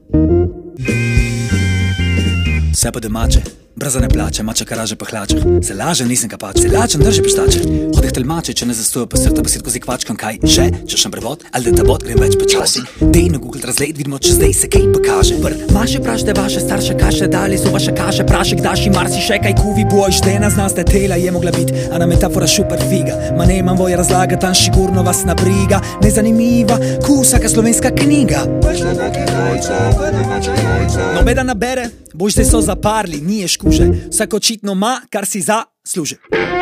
Vse po domače, brza ne plače, mača karaže po hlačah. Se lažem, nisem kapač, se lačem, drži pištače. Hodih telmače, če ne zastojo po srta, pa si kozi kvačkam kaj. Še, če šem prevod, ali da ta bod grem več počasi. Dej na Google Translate, vidimo, če zdaj se kaj pokaže. Maše prašte vaše, starše kaše, dali su vaše kaše, prašek daši, marsi še kaj kuvi boj, štena znaste tela je mogla bit, a na metafora super figa. Ma nemam voja razlagat, tam sigurno vas nabriga, nezanimiva, vsaka slovenska knjiga. Nobeda nabere, boš zdaj so zaparli, nije škuže, vsak očitno ma, kar si zasluži.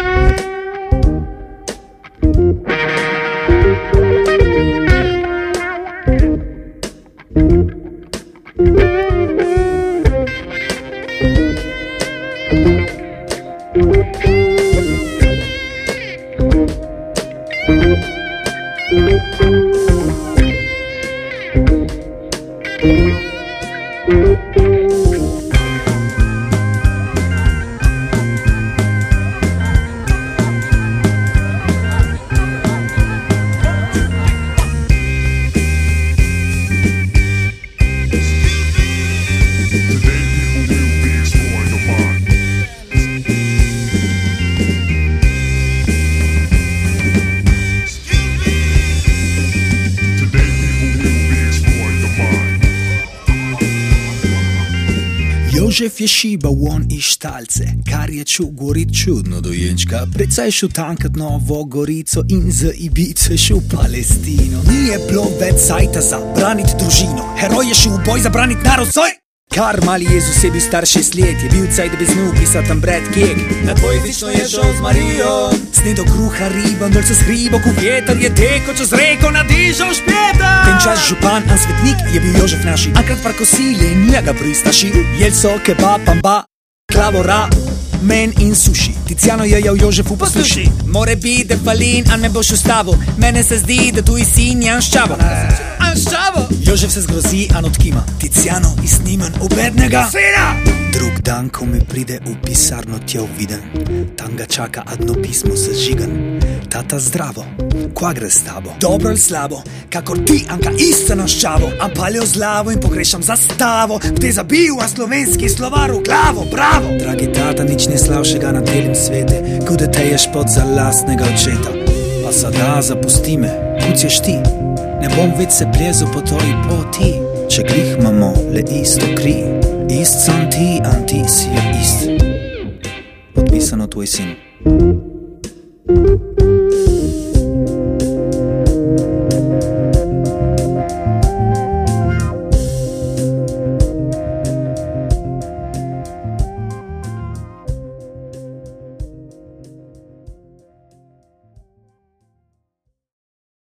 Jožef je šibal on iz Štalce, kar je čul gorit čudno dojenčka. Predsa je šel tankat Novo Gorico in z Ibice šel v Palestino. Nije bilo več sajta za branit družino, heroj je šel v boj za branit narod svoj. Kar mali Jezus je bil star 6 let, je bil cajt bez nuk, pisal tam Brad Keg. Na dvojezično je šel z Marijo, snedo kruha riba, dol se s hribo, ko vjetar je teko čez reko, nadižal špjeta. Ten čas župan, an svetnik je bil Jožef naši, ankrat par kosili, njega pristaši. Jel so kebab, pamba, klavora, men in suši. Tiziano je jel Jožefu posluši. More biti defalin, an me boš ustavil, mene se zdi, da tu i sin je Anščavo. Anščavo! Jožef se zgrozi, an odkima. Tiziano izniman ubednega sina! Drug dan, ko me pride v pisarno tja uviden, tam ga čaka adno pismo zažigan. Tata zdravo, kva gre s tabo? Dobro ali slabo, kakor ti, Anka, ista Anščavo. Am paljo zlavo in pogrešam zastavo, te zabil, a slovenski slovar v glavo, bravo! Dragi tata, nič ne slavšega na telim svete, kude te ješ pod za lastnega očeta. Pa sada zapusti me, kucješ ti, ne bom več se plezal po tvoji poti. Če glih imamo le isto kri, ist sam ti, an ti si je ist. Podpisano tvoj sin.